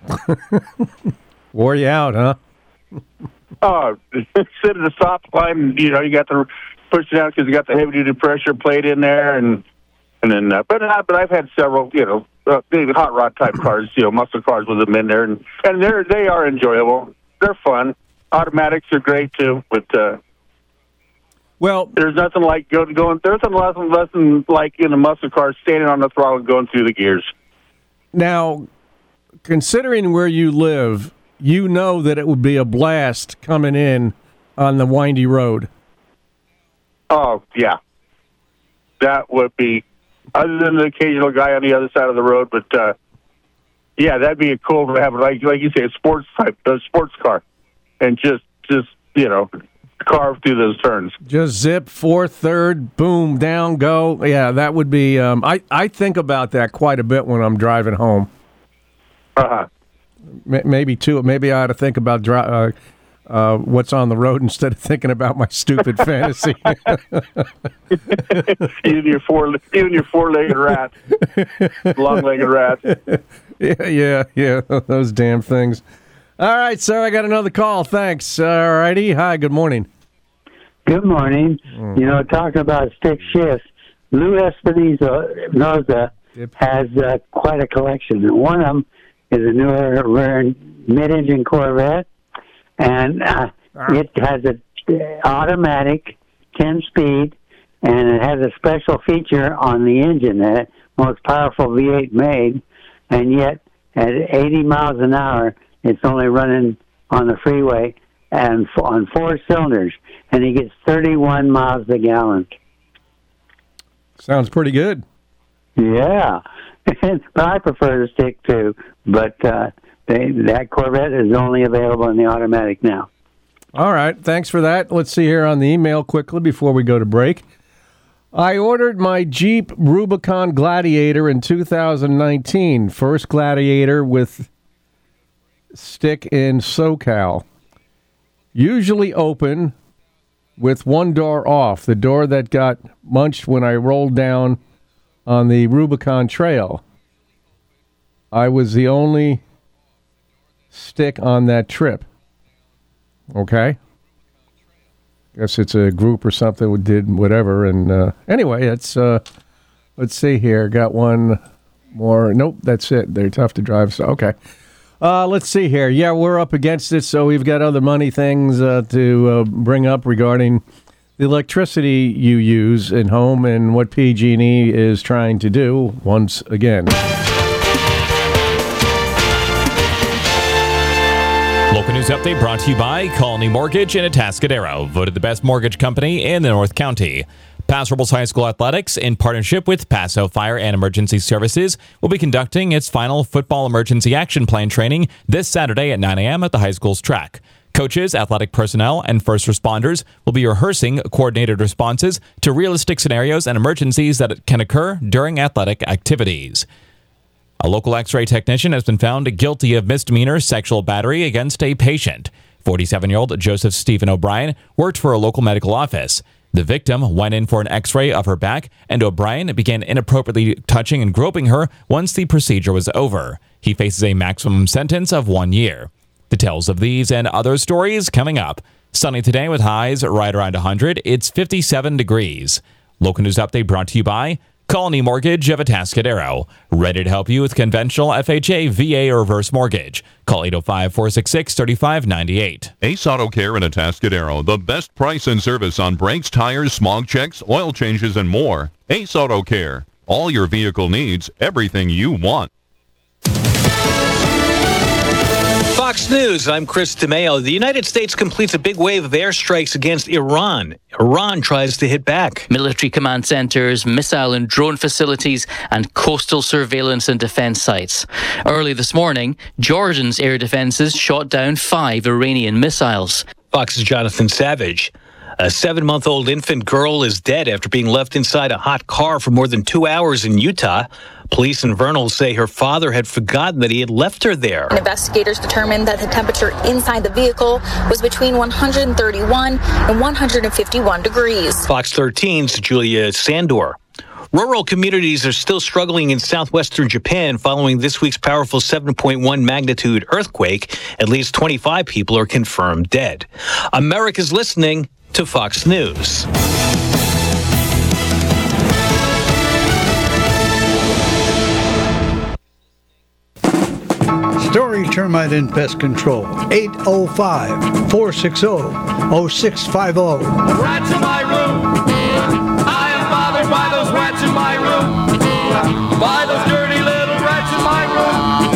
Wore you out, huh? Oh, sit at the stop line, you know, you got to push it down because you got the heavy-duty pressure plate in there, and and then, uh, but uh, but I've had several, you know, uh, hot rod type cars, you know, muscle cars with them in there, and and they're they are enjoyable, they're fun. automatics are great too, but uh, well, there's nothing like go, going. There's nothing less, less than like in a muscle car, standing on the throttle and going through the gears. Now, considering where you live, you know that it would be a blast coming in on the windy road. Oh yeah, that would be. Other than the occasional guy on the other side of the road, but uh, yeah, that'd be a cool to have, like like you say, a sports type, a sports car, and just just you know, carve through those turns. Just zip fourth, third, boom, down, go. Yeah, that would be. Um, I I think about that quite a bit when I'm driving home. Uh huh. M- maybe two. Maybe I ought to think about dri- uh, uh, what's on the road instead of thinking about my stupid fantasy. you and your four, you and your four-legged rat, long-legged rat. Yeah, yeah, yeah. Those damn things. All right, sir. I got another call. Thanks. All righty. Hi. Good morning. Good morning. Mm. You know, talking about stick shifts, Lou Espinoza has uh, quite a collection. One of them is a newer rare mid-engine Corvette, and uh, it has a uh, automatic ten-speed, and it has a special feature on the engine, the most powerful V eight made, and yet at eighty miles an hour, it's only running on the freeway and f- on four cylinders, and he gets thirty-one miles a gallon. Sounds pretty good. Yeah, but I prefer the stick too. But uh, they, that Corvette is only available in the automatic now. All right, thanks for that. Let's see here on the email quickly before we go to break. I ordered my Jeep Rubicon Gladiator in two thousand nineteen. First Gladiator with stick in SoCal. Usually open with one door off, the door that got munched when I rolled down on the Rubicon Trail. I was the only stick on that trip. Okay? Guess it's a group or something that did whatever. And uh, anyway, it's, uh, let's see here. Got one more. Nope, that's it. They're tough to drive. So, okay. Uh, let's see here. Yeah, we're up against it, so we've got other money things uh, to uh, bring up regarding the electricity you use in home and what P G and E is trying to do once again. Local news update brought to you by Colony Mortgage in Atascadero, voted the best mortgage company in the North County. Paso Robles High School Athletics, in partnership with Paso Fire and Emergency Services, will be conducting its final football emergency action plan training this Saturday at nine a.m. at the high school's track. Coaches, athletic personnel, and first responders will be rehearsing coordinated responses to realistic scenarios and emergencies that can occur during athletic activities. A local X-ray technician has been found guilty of misdemeanor sexual battery against a patient. forty-seven-year-old Joseph Stephen O'Brien worked for a local medical office. The victim went in for an X-ray of her back, and O'Brien began inappropriately touching and groping her once the procedure was over. He faces a maximum sentence of one year. Details of these and other stories coming up. Sunny today with highs right around one hundred. It's fifty-seven degrees. Local news update brought to you by Colony Mortgage of Atascadero. Ready to help you with conventional F H A, V A, or reverse mortgage. Call eight oh five, four six six, three five nine eight. Ace Auto Care in Atascadero. The best price and service on brakes, tires, smog checks, oil changes, and more. Ace Auto Care. All your vehicle needs, everything you want. Fox News, I'm Chris DeMeo. The United States completes a big wave of airstrikes against Iran. Iran tries to hit back. Military command centers, missile and drone facilities, and coastal surveillance and defense sites. Early this morning, Jordan's air defenses shot down five Iranian missiles. Fox's Jonathan Savage. A seven-month-old infant girl is dead after being left inside a hot car for more than two hours in Utah. Police in Vernal say her father had forgotten that he had left her there. Investigators determined that the temperature inside the vehicle was between one hundred thirty-one and one hundred fifty-one degrees. Fox thirteen's Julia Sandor. Rural communities are still struggling in southwestern Japan following this week's powerful seven point one magnitude earthquake. At least twenty-five people are confirmed dead. America's listening to Fox News. Story Termite and Pest Control, eight oh five, four six zero, oh six five zero. Rats in my room. I am bothered by those rats in my room. By those dirty little rats in my room.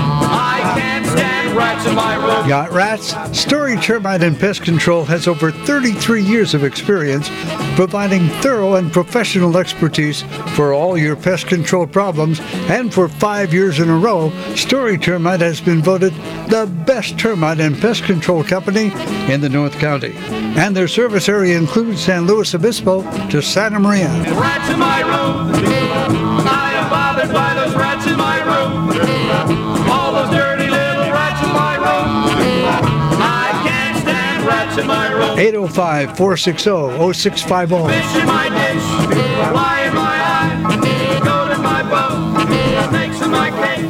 I can't stand rats in my room. Got rats? Story Termite and Pest Control has over thirty-three years of experience providing thorough and professional expertise for all your pest control problems, and for five years in a row, Story Termite has been voted the best termite and pest control company in the North County. And their service area includes San Luis Obispo to Santa Maria. Rats in my room. I am bothered by those rats in my room. All those dirty little rats in my room. I can't stand rats in my room. eight oh five, four six zero, oh six five zero. Fish in my dish, fly in my eye, gold in my boat, snakes in my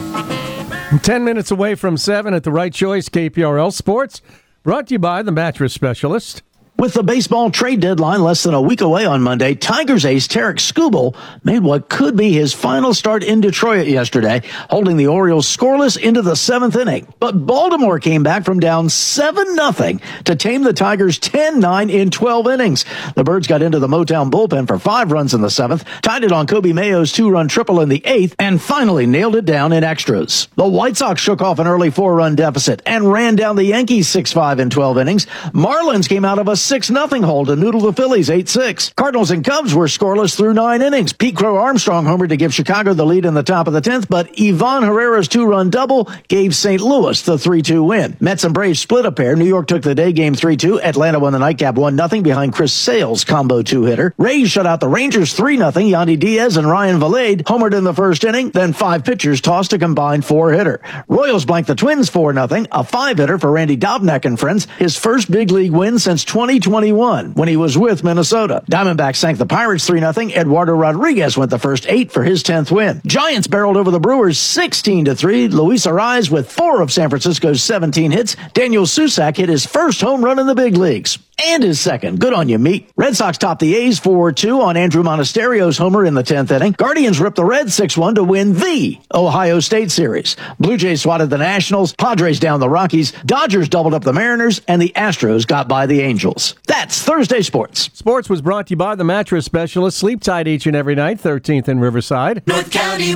case. Ten minutes away from seven at the Right Choice K P R L Sports, brought to you by the Mattress Specialist. With the baseball trade deadline less than a week away on Monday, Tigers ace Tarek Skubal made what could be his final start in Detroit yesterday, holding the Orioles scoreless into the seventh inning. But Baltimore came back from down seven nothing to tame the Tigers ten nine in twelve innings. The Birds got into the Motown bullpen for five runs in the seventh, tied it on Kobe Mayo's two-run triple in the eighth, and finally nailed it down in extras. The White Sox shook off an early four-run deficit and ran down the Yankees six five in twelve innings. Marlins came out of a six nothing hole to noodle the Phillies eight six. Cardinals and Cubs were scoreless through nine innings. Pete Crow Armstrong homered to give Chicago the lead in the top of the tenth, but Ivan Herrera's two-run double gave Saint Louis the three two win. Mets and Braves split a pair. New York took the day game three two. Atlanta won the nightcap one nothing behind Chris Sale's combo two-hitter. Rays shut out the Rangers three nothing. Yandy Diaz and Ryan Valade homered in the first inning, then five pitchers tossed a combined four-hitter. Royals blanked the Twins four nothing. A five-hitter for Randy Dobnak and friends, his first big league win since twenty twenty-one when he was with Minnesota. Diamondbacks sank the Pirates three nothing. Eduardo Rodriguez went the first eight for his tenth win. Giants barreled over the Brewers sixteen to three. Luis Arraez with four of San Francisco's seventeen hits. Daniel Susac hit his first home run in the big leagues. And his second. Good on you, Meat. Red Sox topped the A's four two on Andrew Monasterio's homer in the tenth inning. Guardians ripped the Reds six one to win the Ohio State Series. Blue Jays swatted the Nationals. Padres down the Rockies. Dodgers doubled up the Mariners. And the Astros got by the Angels. That's Thursday Sports. Sports was brought to you by the Mattress Specialist. Sleep tight each and every night. thirteenth in Riverside. North County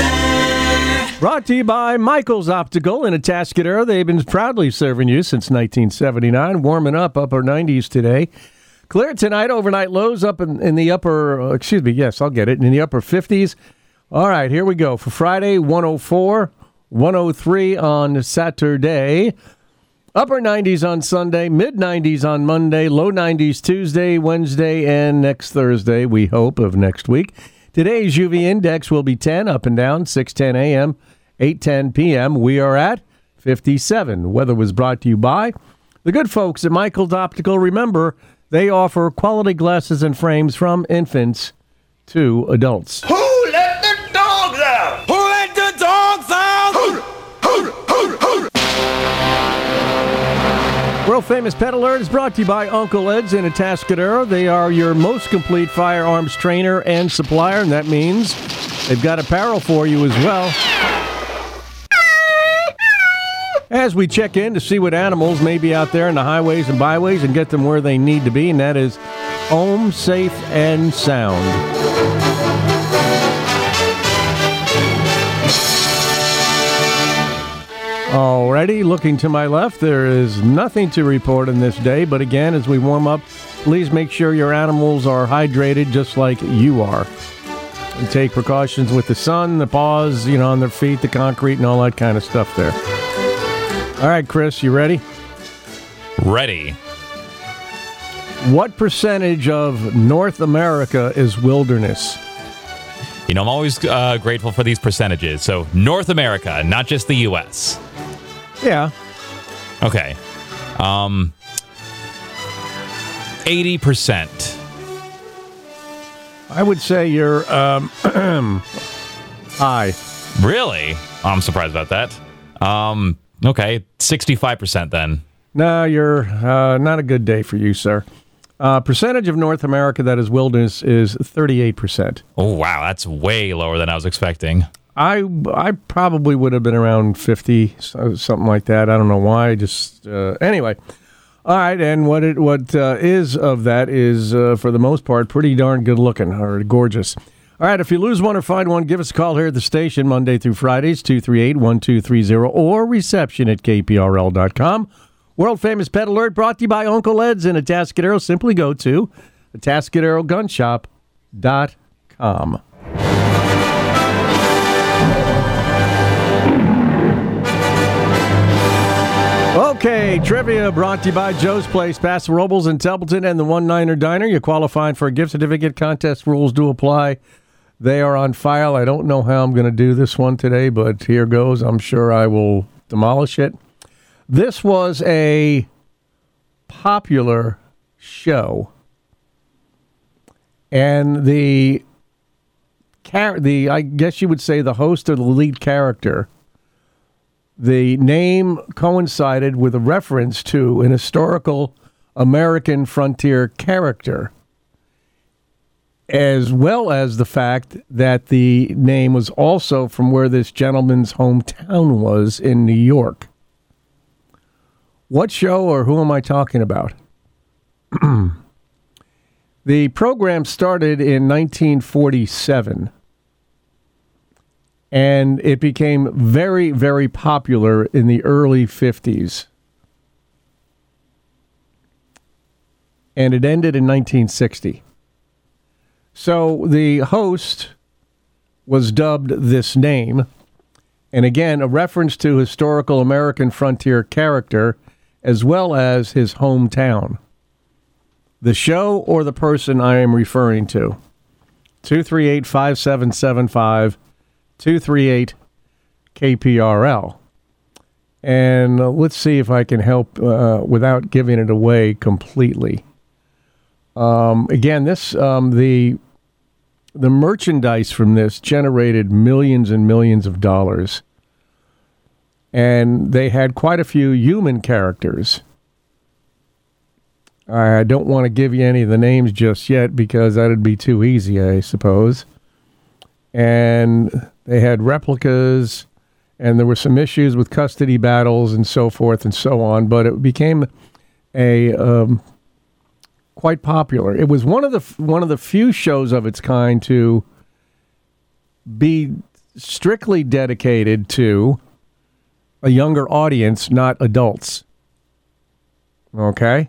weather. Brought to you by Michael's Optical in Atascadero. They've been proudly serving you since nineteen seventy-nine. Warming up, upper nineties today. Clear tonight, overnight lows up in, in the upper, uh, excuse me, yes, I'll get it, in the upper fifties. All right, here we go. For Friday, one oh four, one oh three on Saturday. Upper nineties on Sunday, mid nineties on Monday, low nineties Tuesday, Wednesday, and next Thursday, we hope, of next week. Today's U V index will be ten, up and down, six ten a.m., eight ten p.m. We are at fifty-seven. Weather was brought to you by the good folks at Michael's Optical. Remember, they offer quality glasses and frames from infants to adults. Who let the dogs out? Who let the dogs out? Who, who, who, who. World Famous Pet Alert is brought to you by Uncle Ed's in Atascadero. They are your most complete firearms trainer and supplier, and that means they've got apparel for you as well. As we check in to see what animals may be out there in the highways and byways and get them where they need to be, and that is home, safe, and sound. Alrighty, looking to my left, there is nothing to report on this day, but again, as we warm up, please make sure your animals are hydrated just like you are. And take precautions with the sun, the paws, you know, on their feet, the concrete, and all that kind of stuff there. All right, Chris, you ready? Ready. What percentage of North America is wilderness? You know, I'm always uh, grateful for these percentages. So North America, not just the U S Yeah. Okay. Um, eighty percent. I would say you're um, high. Really? I'm surprised about that. Um, okay, sixty-five percent then. No, you're uh, not a good day for you, sir. Uh, percentage of North America that is wilderness is thirty-eight percent. Oh, wow. That's way lower than I was expecting. I I probably would have been around fifty, something like that. I don't know why. Just uh, anyway. All right, and what it what uh, is of that is, uh, for the most part, pretty darn good looking or gorgeous. All right, if you lose one or find one, give us a call here at the station Monday through Fridays, two three eight, one two three zero, or reception at k p r l dot com. World famous Pet Alert brought to you by Uncle Ed's in Atascadero. Simply go to atascadero gun shop dot com. Okay, trivia brought to you by Joe's Place, Paso Robles in Templeton, and the One Niner Diner. You qualified for a gift certificate. Contest rules do apply. They are on file. I don't know how I'm going to do this one today, but here goes. I'm sure I will demolish it. This was a popular show, and the char- the I guess you would say the host or the lead character, the name coincided with a reference to an historical American frontier character, as well as the fact that the name was also from where this gentleman's hometown was in New York. What show or who am I talking about? The program started in nineteen forty-seven. And it became very, very popular in the early fifties. And it ended in nineteen sixty. So the host was dubbed this name. And again, a reference to historical American frontier character as well as his hometown. The show or the person I am referring to. two three eight, five seven seven five. two three eight K P R L. And uh, let's see if I can help uh, without giving it away completely. Um, again, this um, the the merchandise from this generated millions and millions of dollars. And they had quite a few human characters. I don't want to give you any of the names just yet because that would be too easy, I suppose. And they had replicas, and there were some issues with custody battles and so forth and so on, but it became a um, quite popular. It was one of the one of the few shows of its kind to be strictly dedicated to a younger audience, not adults. Okay?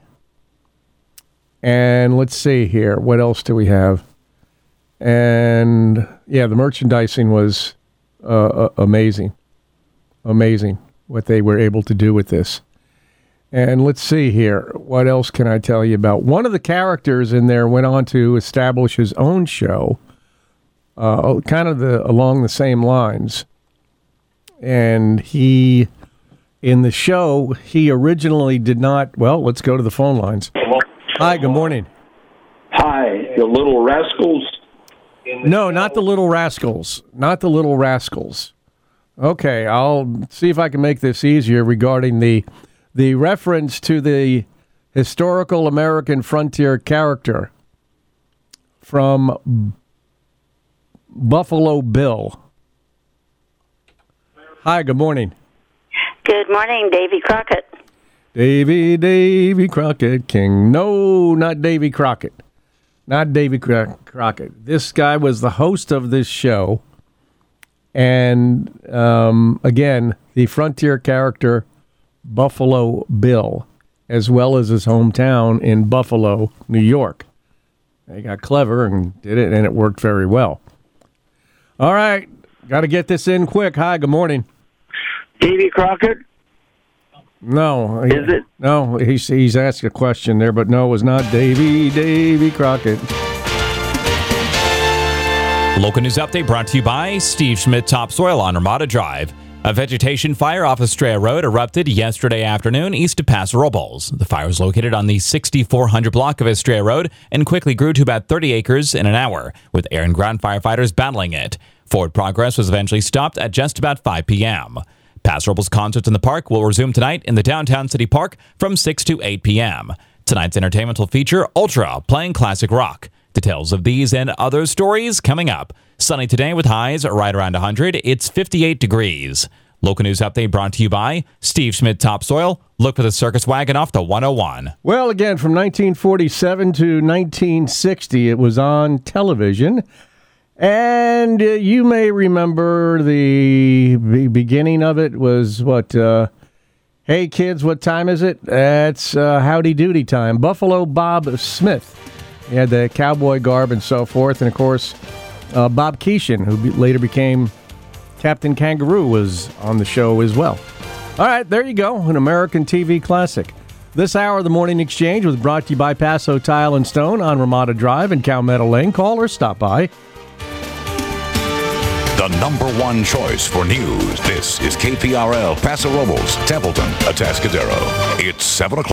And let's see here. What else do we have? And, yeah, the merchandising was uh, amazing. Amazing what they were able to do with this. And let's see here. What else can I tell you about? One of the characters in there went on to establish his own show, uh, kind of the along the same lines. And he, in the show, he originally did not, well, let's go to the phone lines. Hi, good morning. Hi, the Little Rascals? No, not the Little Rascals. Not the Little Rascals. Okay, I'll see if I can make this easier regarding the the reference to the historical American frontier character from Buffalo Bill. Hi, good morning. Good morning, Davy Crockett. Davy, Davy Crockett King. No, not Davy Crockett. Not Davy Cro- Crockett. This guy was the host of this show. And, um, again, the frontier character, Buffalo Bill, as well as his hometown in Buffalo, New York. They got clever and did it, and it worked very well. All right. Got to get this in quick. Hi, good morning. Davy Crockett? No. Is it? No, he's, he's asked a question there, but no, it was not Davy, Davy Crockett. Local news update brought to you by Steve Schmidt Topsoil on Ramada Drive. A vegetation fire off Estrella Road erupted yesterday afternoon east of Paso Robles. The fire was located on the sixty-four hundred block of Estrella Road and quickly grew to about thirty acres in an hour, with air and ground firefighters battling it. Forward progress was eventually stopped at just about five p.m. Paso Robles concerts in the park will resume tonight in the downtown city park from six to eight p.m. Tonight's entertainment will feature Ultra playing classic rock. Details of these and other stories coming up. Sunny today with highs right around one hundred. It's fifty-eight degrees. Local news update brought to you by Steve Schmidt Topsoil. Look for the circus wagon off the one oh one. Well, again, from nineteen forty-seven to nineteen sixty, it was on television. And uh, you may remember the be- beginning of it was what, uh, hey kids, what time is it? It's uh, howdy doody time. Buffalo Bob Smith. He had the cowboy garb and so forth. And, of course, uh, Bob Keeshan, who be- later became Captain Kangaroo, was on the show as well. All right, there you go, an American T V classic. This hour of the Morning Exchange was brought to you by Paso Tile and Stone on Ramada Drive and Calmetto Lane. Call or stop by. The number one choice for news. This is K P R L, Paso Robles, Templeton, Atascadero. It's seven o'clock.